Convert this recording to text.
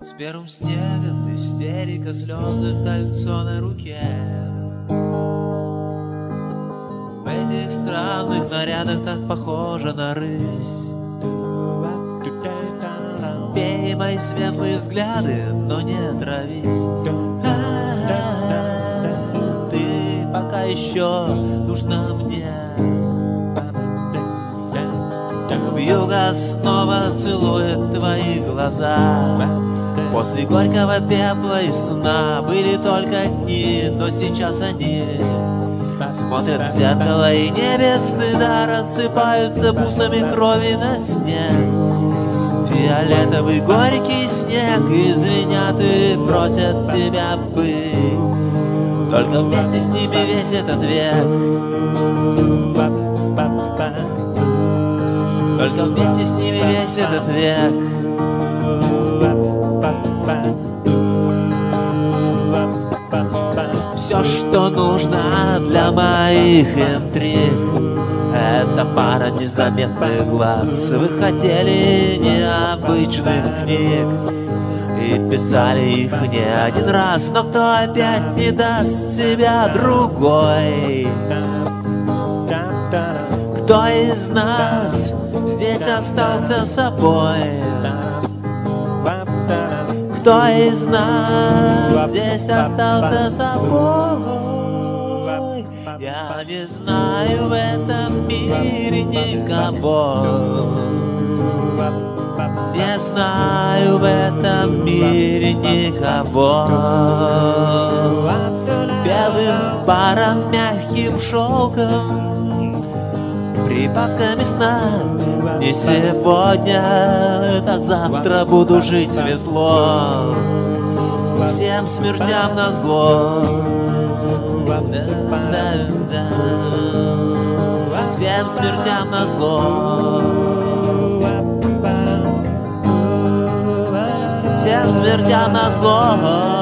С первым снегом истерика, слезы, кольцо на руке. В этих странных нарядах так похожа на рысь. Пей мои светлые взгляды, но не отравись. Ты пока еще нужна мне. Вьюга снова целует твои глаза. После горького пепла и сна были только дни, но сейчас они смотрят в зеркало, и не без стыда рассыпаются бусами крови на снег. Фиолетовый горький снег, извинят и просят тебя быть только вместе с ними весь этот век. Только вместе с ними весь этот век. Все, что нужно для моих интриг, это пара незаметных глаз. Вы хотели необычных книг и писали их не один раз, но кто опять не даст себя другой? Кто из нас здесь остался собой? Кто из нас здесь остался собой? Я не знаю в этом мире никого. Не знаю в этом мире никого. Белым паром, мягким шелком, припадками сна. Не сегодня, так завтра буду жить светло. Всем смертям назло. Всем смертям назло. Всем смертям назло.